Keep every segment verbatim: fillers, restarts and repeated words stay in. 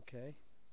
Okay.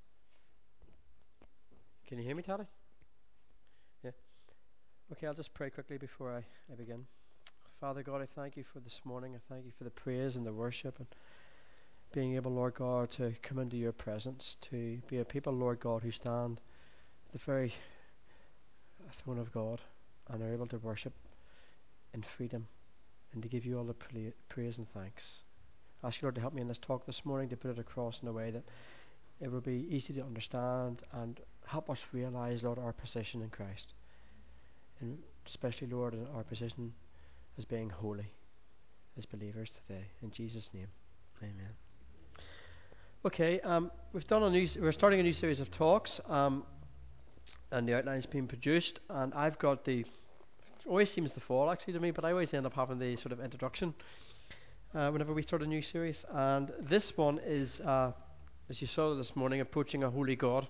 Can you hear me, Taddy? Yeah. Okay, I'll just pray quickly before I, I begin. Father God, I thank you for this morning. I thank you for the praise and the worship and being able, Lord God, to come into your presence, to be a people, Lord God, who stand at the very throne of God and are able to worship in freedom and to give you all the pra- praise and thanks. I ask you, Lord, to help me in this talk this morning, to put it across in a way that it will be easy to understand and help us realize, Lord, our position in Christ. And especially, Lord, in our position as being holy as believers today. In Jesus' name, amen. Okay, um, we've done a new, we're starting a new series of talks, um, and the outline's been produced, and I've got the, always seems to fall actually to me, but I always end up having the sort of introduction uh, whenever we start a new series, and this one is, uh, as you saw this morning, approaching a holy God.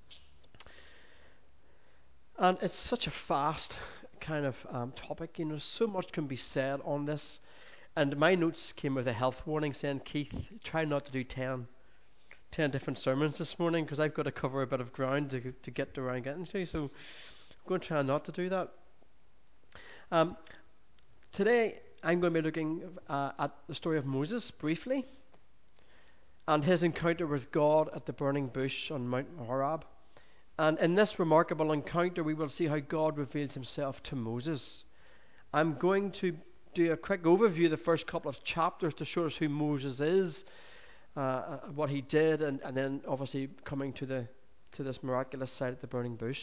And it's such a vast kind of um, topic, you know, so much can be said on this. And my notes came with a health warning saying, Keith, try not to do ten, ten different sermons this morning, because I've got to cover a bit of ground to, to get around getting to, so I'm going to try not to do that. Um, today, I'm going to be looking uh, at the story of Moses briefly, and his encounter with God at the burning bush on Mount Horeb. And in this remarkable encounter, we will see how God reveals himself to Moses. I'm going to do a quick overview of the first couple of chapters to show us who Moses is, uh, what he did, and, and then obviously coming to the to this miraculous sight at the burning bush.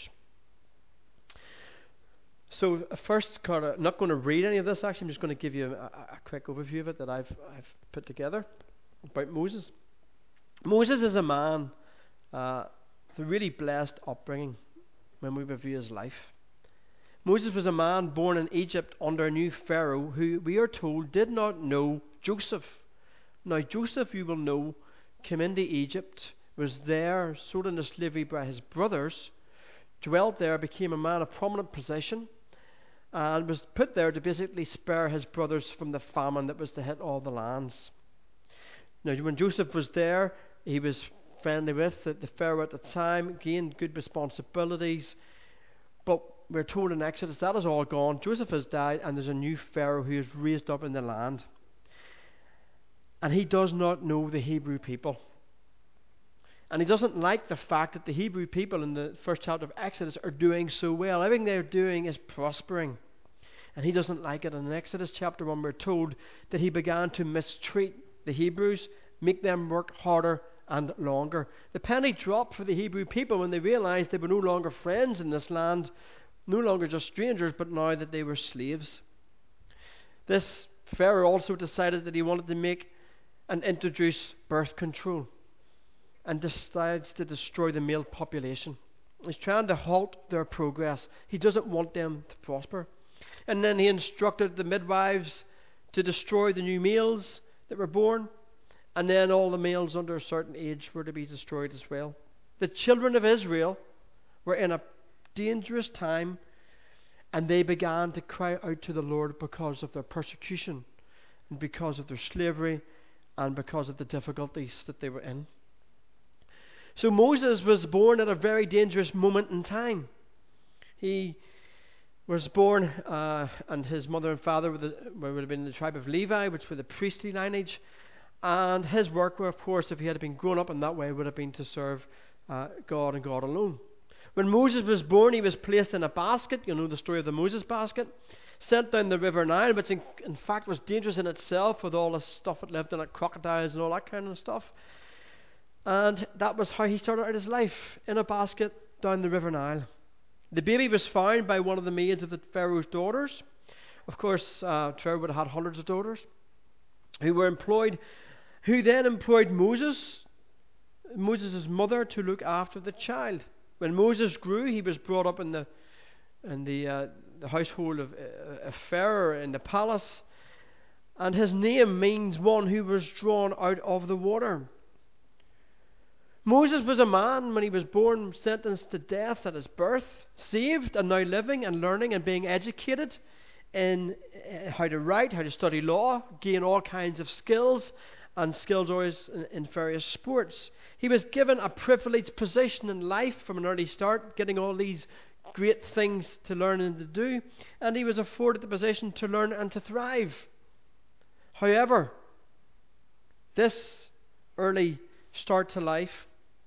So uh, first, kind of, I'm not going to read any of this. Actually, I'm just going to give you a, a quick overview of it that I've I've put together about Moses. Moses is a man uh, with a really blessed upbringing when we review his life. Moses was a man born in Egypt under a new Pharaoh who, we are told, did not know Joseph. Now Joseph, you will know, came into Egypt, was there, sold into slavery by his brothers, dwelt there, became a man of prominent position, and was put there to basically spare his brothers from the famine that was to hit all the lands. Now when Joseph was there, he was friendly with the, the Pharaoh at the time, gained good responsibilities, but we're told in Exodus that is all gone. Joseph has died, and there's a new Pharaoh who is raised up in the land. And he does not know the Hebrew people. And he doesn't like the fact that the Hebrew people in the first chapter of Exodus are doing so well. Everything they're doing is prospering. And he doesn't like it. And in Exodus chapter one, we're told that he began to mistreat the Hebrews, make them work harder and longer. The penny dropped for the Hebrew people when they realized they were no longer friends in this land, no longer just strangers, but now that they were slaves. This Pharaoh also decided that he wanted to make and introduce birth control, and decides to destroy the male population. He's trying to halt their progress. He doesn't want them to prosper. And then he instructed the midwives to destroy the new males that were born, and then all the males under a certain age were to be destroyed as well. The children of Israel were in a dangerous time, and they began to cry out to the Lord because of their persecution, and because of their slavery, and because of the difficulties that they were in. So Moses was born at a very dangerous moment in time. He was born, uh, and his mother and father were the, would have been the tribe of Levi, which were the priestly lineage. And his work, of course, if he had been grown up in that way, would have been to serve uh, God and God alone. When Moses was born, he was placed in a basket. You know the story of the Moses basket. Sent down the river Nile, which in, in fact was dangerous in itself with all the stuff that lived in it, crocodiles and all that kind of stuff. And that was how he started out his life, in a basket down the river Nile. The baby was found by one of the maids of the Pharaoh's daughters. Of course, uh, Pharaoh would have had hundreds of daughters who were employed, who then employed Moses, Moses' mother, to look after the child. When Moses grew, he was brought up in the in the, uh, the household of uh, Pharaoh in the palace, and his name means one who was drawn out of the water. Moses was a man when he was born, sentenced to death at his birth, saved and now living and learning and being educated in uh, how to write, how to study law, gain all kinds of skills, and skills always in, in various sports. He was given a privileged position in life from an early start, getting all these great things to learn and to do, and he was afforded the position to learn and to thrive. However, this early start to life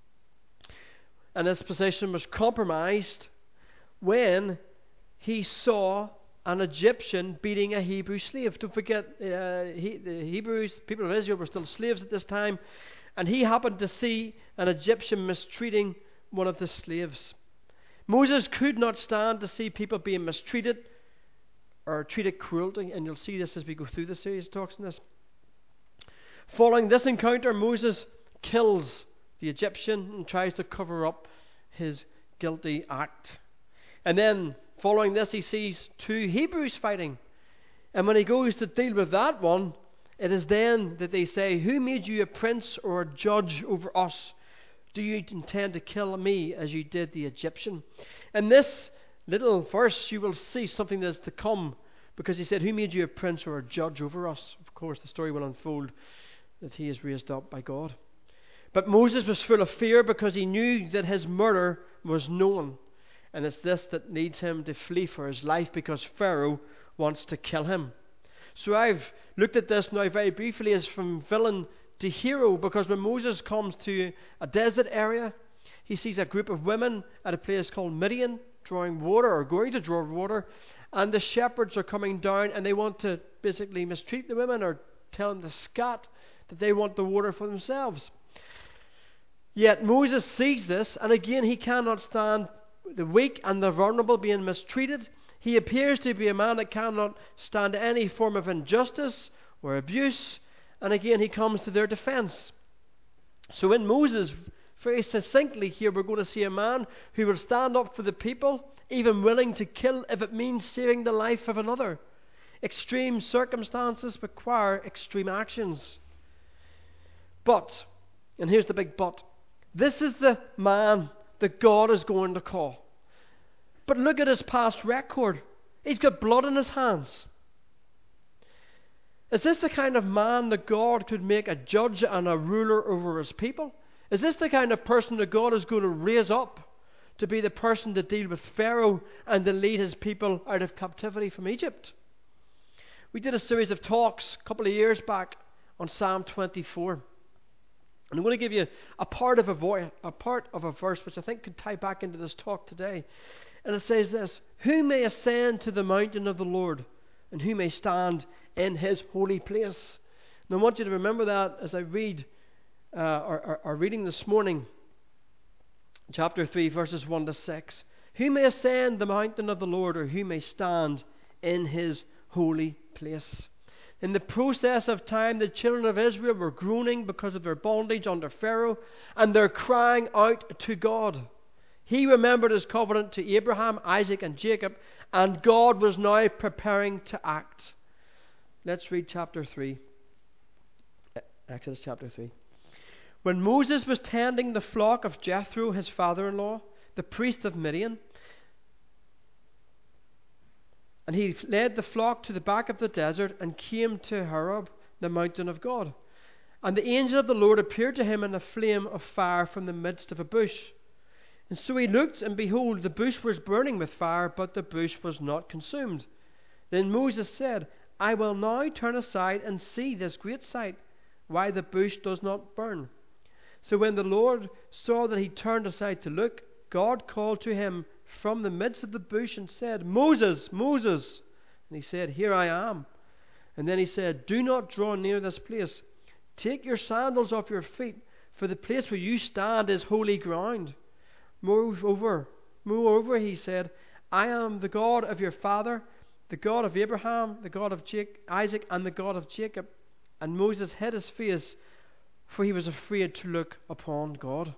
and his position was compromised when he saw an Egyptian beating a Hebrew slave. Don't forget, uh, he, the Hebrews, people of Israel, were still slaves at this time, and he happened to see an Egyptian mistreating one of the slaves. Moses could not stand to see people being mistreated or treated cruelty, and you'll see this as we go through the series of talks on this. Following this encounter, Moses kills the Egyptian and tries to cover up his guilty act. And then, following this, he sees two Hebrews fighting. And when he goes to deal with that one, it is then that they say, "Who made you a prince or a judge over us? Do you intend to kill me as you did the Egyptian?" In this little verse, you will see something that's to come, because he said, "Who made you a prince or a judge over us?" Of course, the story will unfold that he is raised up by God. But Moses was full of fear because he knew that his murder was known. And it's this that leads him to flee for his life, because Pharaoh wants to kill him. So I've looked at this now very briefly as from villain to hero, because when Moses comes to a desert area, he sees a group of women at a place called Midian drawing water, or going to draw water, and the shepherds are coming down and they want to basically mistreat the women or tell them to scat, that they want the water for themselves. Yet Moses sees this, and again he cannot stand the weak and the vulnerable being mistreated. He appears to be a man that cannot stand any form of injustice or abuse, and again he comes to their defense. So in Moses, very succinctly here, we're going to see a man who will stand up for the people, even willing to kill if it means saving the life of another. Extreme circumstances require extreme actions. But, and here's the big but, this is the man that God is going to call. But look at his past record. He's got blood in his hands. Is this the kind of man that God could make a judge and a ruler over his people? Is this the kind of person that God is going to raise up to be the person to deal with Pharaoh and to lead his people out of captivity from Egypt? We did a series of talks a couple of years back on Psalm twenty-four. And I'm going to give you a part of a, vo- a part of a verse which I think could tie back into this talk today. And it says this: "Who may ascend to the mountain of the Lord, and who may stand in his holy place?" And I want you to remember that as I read uh, our, our, our reading this morning, chapter three, verses one to six. Who may ascend the mountain of the Lord, or who may stand in his holy place? In the process of time, the children of Israel were groaning because of their bondage under Pharaoh, and they're crying out to God. He remembered his covenant to Abraham, Isaac, and Jacob, and God was now preparing to act. Let's read chapter three. Exodus chapter three. When Moses was tending the flock of Jethro, his father-in-law, the priest of Midian, and he led the flock to the back of the desert and came to Horeb, the mountain of God. And the angel of the Lord appeared to him in a flame of fire from the midst of a bush. And so he looked, and behold, the bush was burning with fire, but the bush was not consumed. Then Moses said, "I will now turn aside and see this great sight, why the bush does not burn." So when the Lord saw that he turned aside to look, God called to him from the midst of the bush and said, "Moses, Moses." And he said, "Here I am." And then he said, "Do not draw near this place. Take your sandals off your feet, for the place where you stand is holy ground. Moreover, moreover, he said, I am the God of your father, the God of Abraham, the God of Jake, Isaac, and the God of Jacob." And Moses hid his face, for he was afraid to look upon God.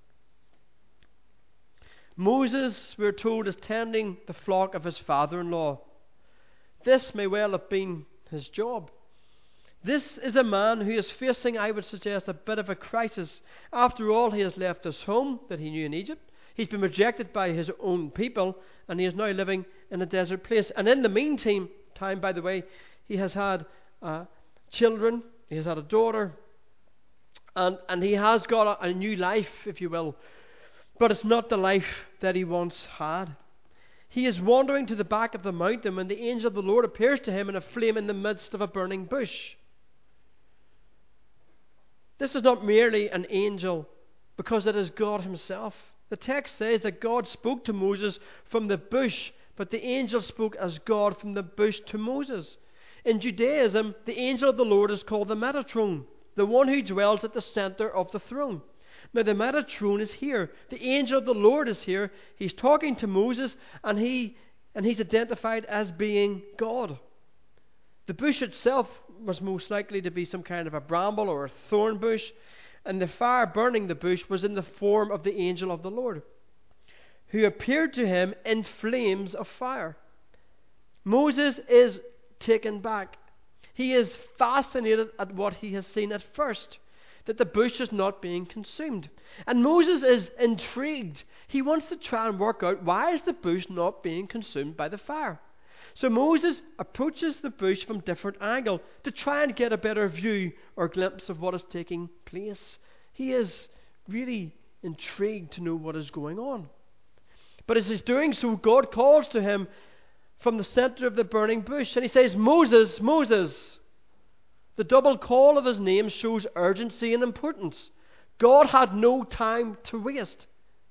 Moses, we're told, is tending the flock of his father-in-law. This may well have been his job. This is a man who is facing, I would suggest, a bit of a crisis. After all, he has left his home that he knew in Egypt. He's been rejected by his own people, and he is now living in a desert place. And in the meantime, time, by the way, he has had uh, children. He has had a daughter, And, and he has got a, a new life, if you will. But it's not the life that he once had. He is wandering to the back of the mountain when the angel of the Lord appears to him in a flame in the midst of a burning bush. This is not merely an angel, because it is God himself. The text says that God spoke to Moses from the bush, but the angel spoke as God from the bush to Moses. In Judaism, the angel of the Lord is called the Metatron, the one who dwells at the center of the throne. Now the Metatron is here. The angel of the Lord is here. He's talking to Moses, and he and he's identified as being God. The bush itself was most likely to be some kind of a bramble or a thorn bush, and the fire burning the bush was in the form of the angel of the Lord, who appeared to him in flames of fire. Moses is taken back. He is fascinated at what he has seen at first, that the bush is not being consumed. And Moses is intrigued. He wants to try and work out, why is the bush not being consumed by the fire? So Moses approaches the bush from different angle to try and get a better view or glimpse of what is taking place. He is really intrigued to know what is going on. But as he's doing so, God calls to him from the center of the burning bush, and he says, Moses, Moses. The double call of his name shows urgency and importance. God had no time to waste.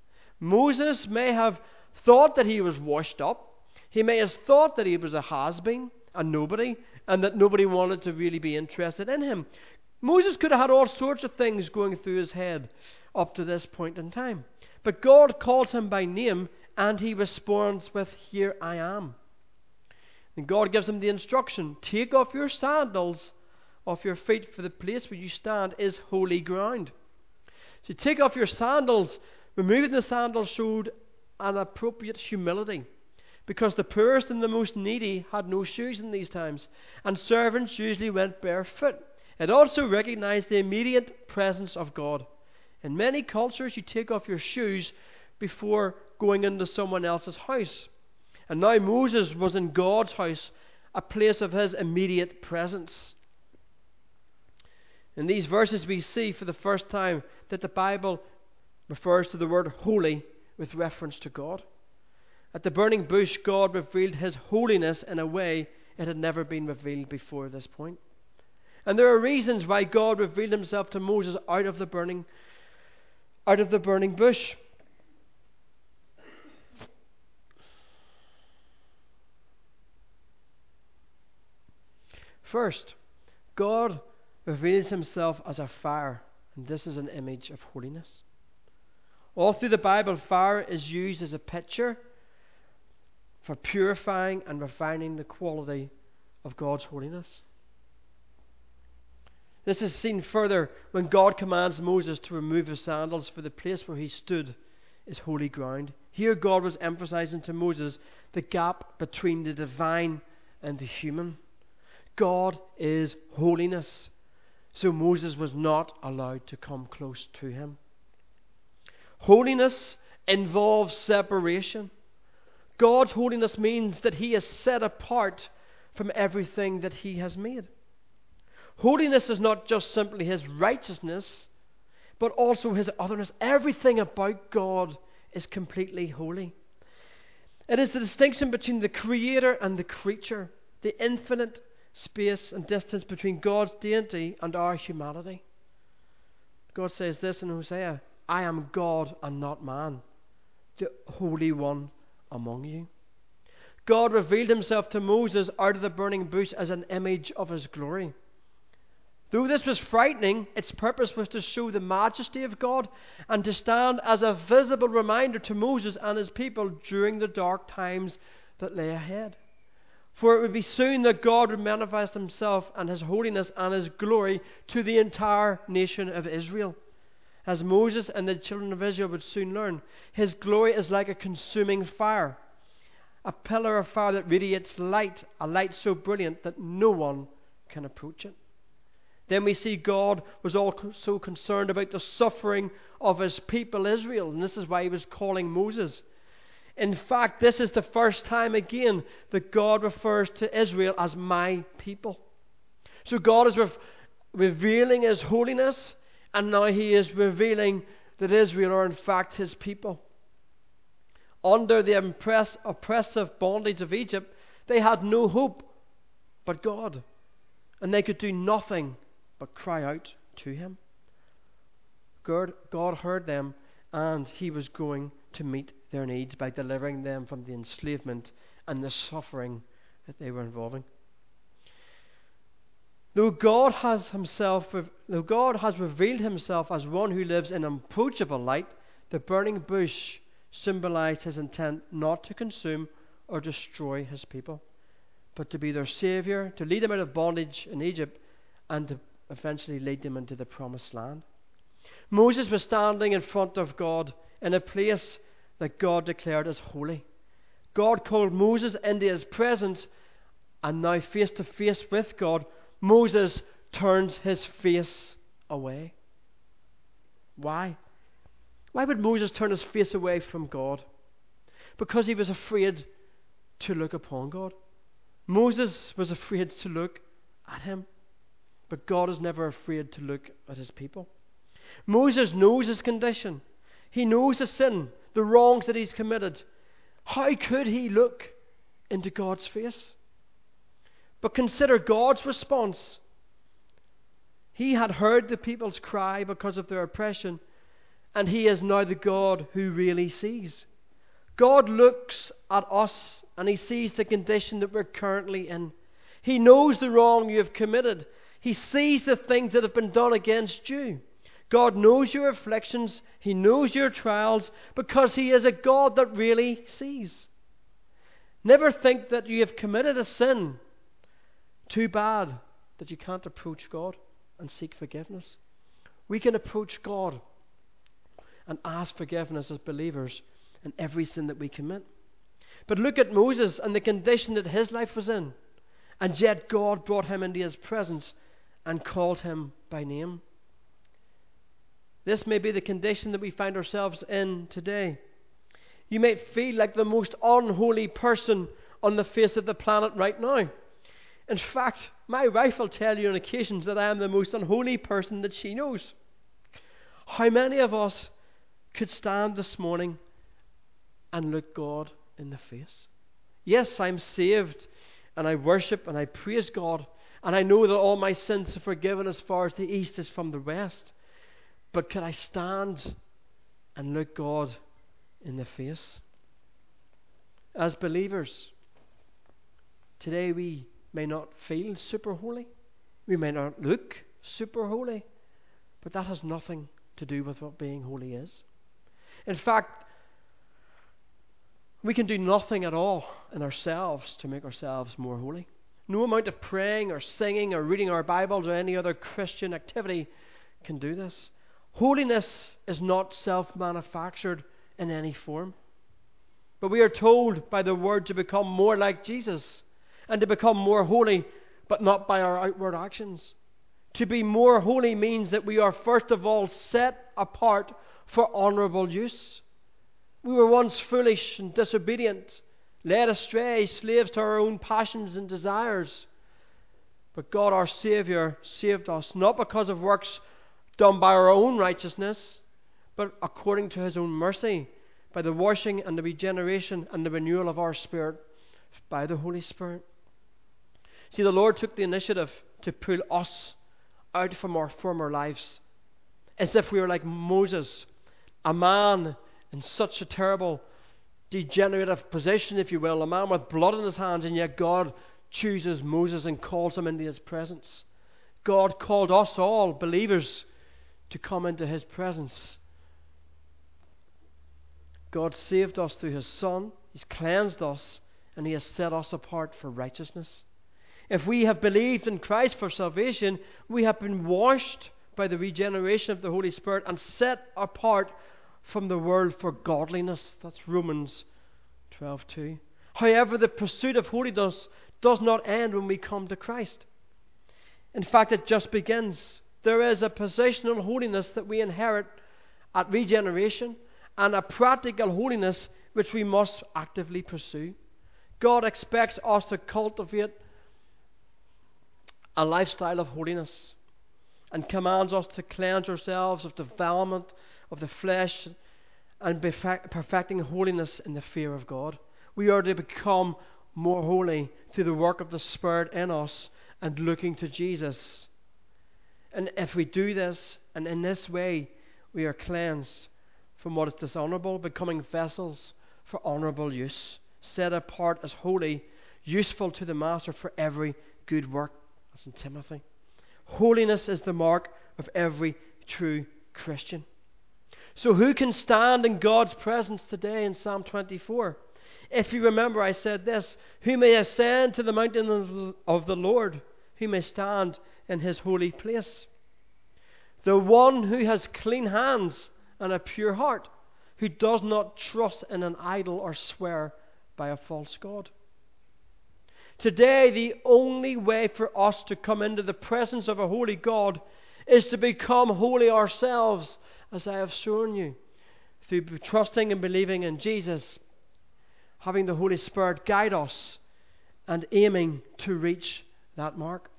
Moses may have thought that he was washed up. He may have thought that he was a has-been, a nobody, and that nobody wanted to really be interested in him. Moses could have had all sorts of things going through his head up to this point in time. But God calls him by name, and he responds with, "Here I am." And God gives him the instruction, take off your sandals off your feet, for the place where you stand is holy ground. So take off your sandals. Removing the sandals showed an appropriate humility, because the poorest and the most needy had no shoes in these times, and servants usually went barefoot. It also recognized the immediate presence of God. In many cultures, you take off your shoes before going into someone else's house. And now Moses was in God's house, a place of his immediate presence. In these verses we see for the first time that the Bible refers to the word holy with reference to God. At the burning bush, God revealed his holiness in a way it had never been revealed before this point. And there are reasons why God revealed himself to Moses out of the burning, out of the burning bush. First, God reveals himself as a fire, and this is an image of holiness. All through the Bible, fire is used as a picture for purifying and refining the quality of God's holiness. This is seen further when God commands Moses to remove his sandals, for the place where he stood is holy ground. Here God was emphasizing to Moses the gap between the divine and the human. God is holiness, so Moses was not allowed to come close to him. Holiness involves separation. God's holiness means that he is set apart from everything that he has made. Holiness is not just simply his righteousness, but also his otherness. Everything about God is completely holy. It is the distinction between the creator and the creature, the infinite space and distance between God's deity and our humanity. God says this in Hosea, I am God and not man, the Holy One among you. God revealed himself to Moses out of the burning bush as an image of his glory. Though this was frightening, its purpose was to show the majesty of God and to stand as a visible reminder to Moses and his people during the dark times that lay ahead. For it would be soon that God would manifest himself and his holiness and his glory to the entire nation of Israel. As Moses and the children of Israel would soon learn, his glory is like a consuming fire, a pillar of fire that radiates light, a light so brilliant that no one can approach it. Then we see God was also concerned about the suffering of his people Israel, and this is why he was calling Moses. In fact, this is the first time again that God refers to Israel as my people. So God is re- revealing his holiness, And now he is revealing that Israel are in fact his people. Under the impress, oppressive bondage of Egypt, they had no hope but God. And they could do nothing but cry out to him. God, God heard them, and he was going to meet their needs by delivering them from the enslavement and the suffering that they were involving. Though God has himself, though God has revealed himself as one who lives in unapproachable light, the burning bush symbolized his intent not to consume or destroy his people, but to be their Savior, to lead them out of bondage in Egypt, and to eventually lead them into the promised land. Moses was standing in front of God in a place that God declared as holy. God called Moses into his presence, and now face to face with God, Moses turns his face away. Why? Why would Moses turn his face away from God? Because he was afraid to look upon God. Moses was afraid to look at him, but God is never afraid to look at his people. Moses knows his condition. He knows the sin, the wrongs that he's committed. How could he look into God's face? But consider God's response. He had heard the people's cry because of their oppression, and he is now the God who really sees. God looks at us and he sees the condition that we're currently in. He knows the wrong you have committed. He sees the things that have been done against you. God knows your afflictions. He knows your trials, because he is a God that really sees. Never think that you have committed a sin too bad that you can't approach God and seek forgiveness. We can approach God and ask forgiveness as believers in every sin that we commit. But look at Moses and the condition that his life was in, and yet God brought him into his presence and called him by name. This may be the condition that we find ourselves in today. You might feel like the most unholy person on the face of the planet right now. In fact, my wife will tell you on occasions that I am the most unholy person that she knows. How many of us could stand this morning and look God in the face? Yes, I'm saved, and I worship and I praise God, and I know that all my sins are forgiven as far as the east is from the west. But could I stand and look God in the face? As believers, today we may not feel super holy. We may not look super holy. But that has nothing to do with what being holy is. In fact, we can do nothing at all in ourselves to make ourselves more holy. No amount of praying or singing or reading our Bibles or any other Christian activity can do this. Holiness is not self-manufactured in any form. But we are told by the Word to become more like Jesus and to become more holy, but not by our outward actions. To be more holy means that we are first of all set apart for honourable use. We were once foolish and disobedient, led astray, slaves to our own passions and desires. But God our Saviour saved us, not because of works done by our own righteousness, but according to his own mercy, by the washing and the regeneration and the renewal of our spirit by the Holy Spirit. See, the Lord took the initiative to pull us out from our former lives, as if we were like Moses, a man in such a terrible, degenerative position, if you will, a man with blood in his hands, and yet God chooses Moses and calls him into his presence. God called us all, believers, to come into his presence. God saved us through his Son. He's cleansed us, and he has set us apart for righteousness. If we have believed in Christ for salvation, we have been washed by the regeneration of the Holy Spirit and set apart from the world for godliness. That's Romans twelve two. However, the pursuit of holiness does not end when we come to Christ. In fact, it just begins. There is a positional holiness that we inherit at regeneration, and a practical holiness which we must actively pursue. God expects us to cultivate a lifestyle of holiness. and commands us to cleanse ourselves of defilement of the flesh and perfect, perfecting holiness in the fear of God. We are to become more holy through the work of the Spirit in us and looking to Jesus. And if we do this, and in this way, we are cleansed from what is dishonorable, becoming vessels for honorable use, set apart as holy, useful to the Master for every good work. That's in Timothy. Holiness is the mark of every true Christian. So who can stand in God's presence today in Psalm twenty-four? If you remember, I said this: who may ascend to the mountain of the Lord? Who may stand in his holy place? The one who has clean hands and a pure heart, who does not trust in an idol or swear by a false god. Today, the only way for us to come into the presence of a holy God is to become holy ourselves, as I have shown you, through trusting and believing in Jesus, having the Holy Spirit guide us, and aiming to reach that mark.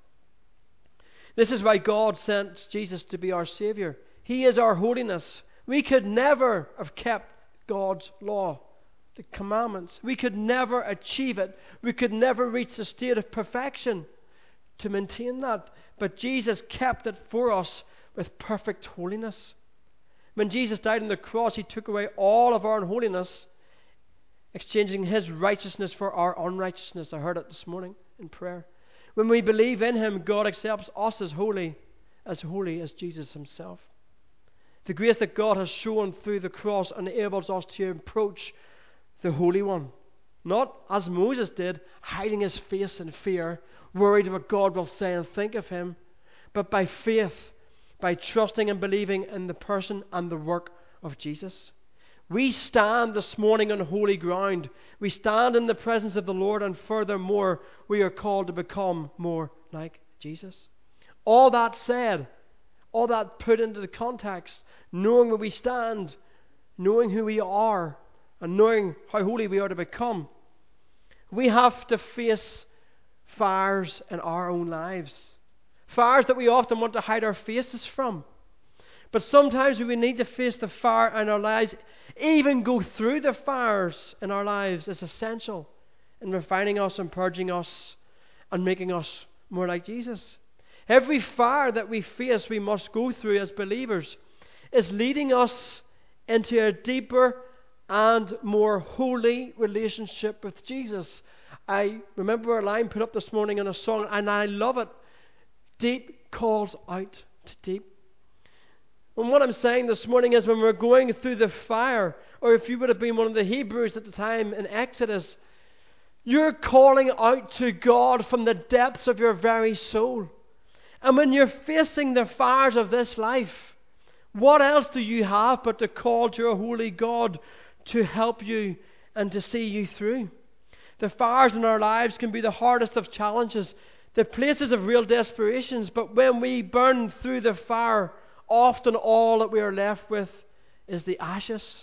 This is why God sent Jesus to be our Savior. He is our holiness. We could never have kept God's law, the commandments. We could never achieve it. We could never reach the state of perfection to maintain that. But Jesus kept it for us with perfect holiness. When Jesus died on the cross, He took away all of our unholiness, exchanging His righteousness for our unrighteousness. I heard it this morning in prayer. When we believe in Him, God accepts us as holy, as holy as Jesus Himself. The grace that God has shown through the cross enables us to approach the Holy One. Not as Moses did, hiding his face in fear, worried what God will say and think of him, but by faith, by trusting and believing in the person and the work of Jesus. We stand this morning on holy ground. We stand in the presence of the Lord, and furthermore, we are called to become more like Jesus. All that said, all that put into the context, knowing where we stand, knowing who we are, and knowing how holy we are to become, we have to face fires in our own lives. Fires that we often want to hide our faces from. But sometimes we need to face the fire in our lives. Even go through the fires in our lives is essential in refining us and purging us and making us more like Jesus. Every fire that we face, we must go through as believers, is leading us into a deeper and more holy relationship with Jesus. I remember a line put up this morning in a song, and I love it. Deep calls out to deep. And what I'm saying this morning is, when we're going through the fire, or if you would have been one of the Hebrews at the time in Exodus, you're calling out to God from the depths of your very soul. And when you're facing the fires of this life, what else do you have but to call to a holy God to help you and to see you through? The fires in our lives can be the hardest of challenges, the places of real desperations, but when we burn through the fire, often all that we are left with is the ashes.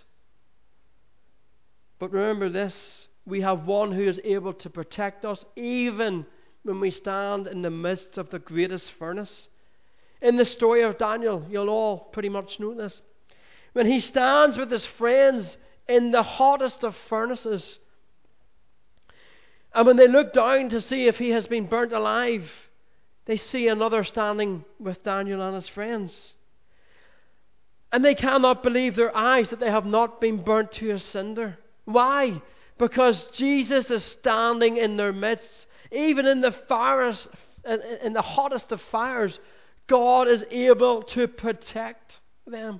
But remember this, we have one who is able to protect us even when we stand in the midst of the greatest furnace. In the story of Daniel, you'll all pretty much know this. When he stands with his friends in the hottest of furnaces, and when they look down to see if he has been burnt alive, they see another standing with Daniel and his friends. And they cannot believe their eyes that they have not been burnt to a cinder. Why? Because Jesus is standing in their midst. Even in the fires, in the hottest of fires, God is able to protect them.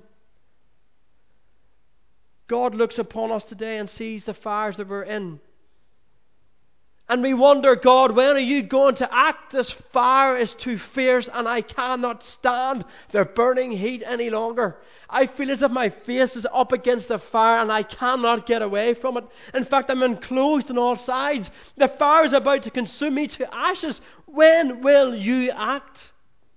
God looks upon us today and sees the fires that we're in. And we wonder, God, when are you going to act? This fire is too fierce and I cannot stand the burning heat any longer. I feel as if my face is up against the fire and I cannot get away from it. In fact, I'm enclosed on all sides. The fire is about to consume me to ashes. When will you act?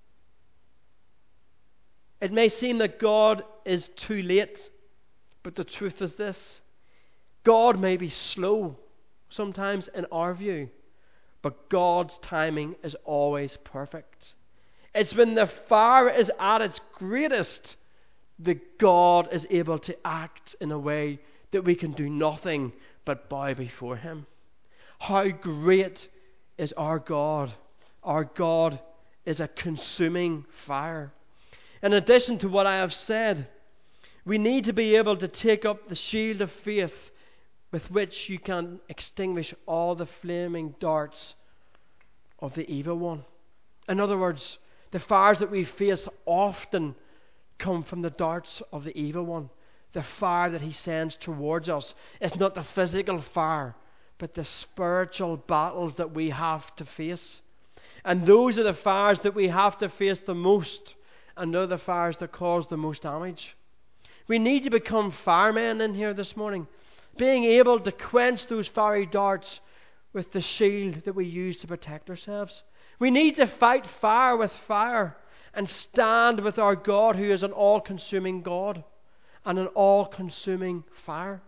It may seem that God is too late, but the truth is this: God may be slow sometimes in our view, but God's timing is always perfect. It's when the fire is at its greatest that God is able to act in a way that we can do nothing but bow before Him. How great is our God! Our God is a consuming fire. In addition to what I have said, we need to be able to take up the shield of faith with which you can extinguish all the flaming darts of the evil one. In other words, the fires that we face often come from the darts of the evil one. The fire that he sends towards us is not the physical fire, but the spiritual battles that we have to face. And those are the fires that we have to face the most, and they're the fires that cause the most damage. We need to become firemen in here this morning, being able to quench those fiery darts with the shield that we use to protect ourselves. We need to fight fire with fire and stand with our God, who is an all-consuming God and an all-consuming fire.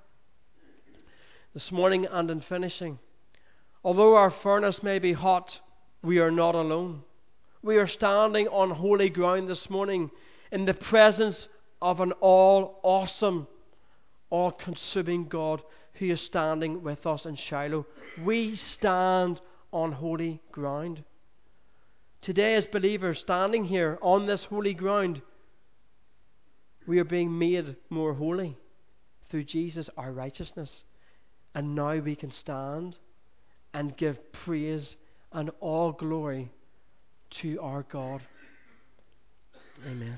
This morning and in finishing, although our furnace may be hot, we are not alone. We are standing on holy ground this morning in the presence of an all-awesome, all-consuming God who is standing with us in Shiloh. We stand on holy ground. Today, as believers standing here on this holy ground, we are being made more holy through Jesus, our righteousness. And now we can stand and give praise and all glory to our God. Amen.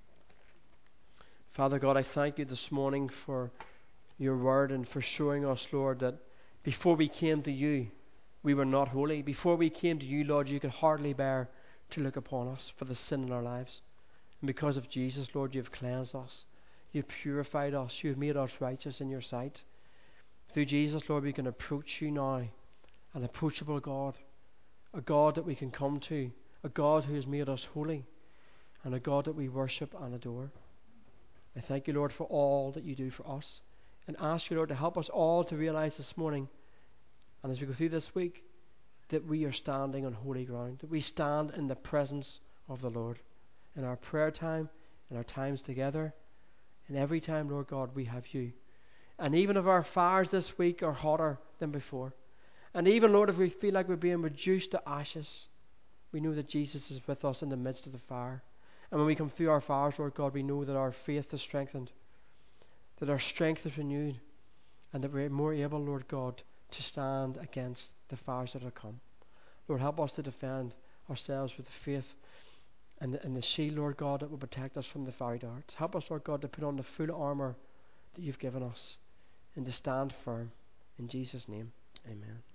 Father God, I thank you this morning for your word and for showing us, Lord, that before we came to you, we were not holy. Before we came to you, Lord, you could hardly bear to look upon us for the sin in our lives. And because of Jesus, Lord, you have cleansed us. You have purified us. You have made us righteous in your sight. Through Jesus, Lord, we can approach you now, an approachable God, a God that we can come to, a God who has made us holy, and a God that we worship and adore. I thank you, Lord, for all that you do for us, and ask you, Lord, to help us all to realize this morning, and as we go through this week, that we are standing on holy ground, that we stand in the presence of the Lord, in our prayer time, in our times together, and every time, Lord God, we have you. And even if our fires this week are hotter than before, and even, Lord, if we feel like we're being reduced to ashes, we know that Jesus is with us in the midst of the fire. And when we come through our fires, Lord God, we know that our faith is strengthened, that our strength is renewed, and that we're more able, Lord God, to stand against the fires that are come. Lord, help us to defend ourselves with the faith and the, and the shield, Lord God, that will protect us from the fiery darts. Help us, Lord God, to put on the full armour that you've given us and to stand firm. In Jesus' name, amen.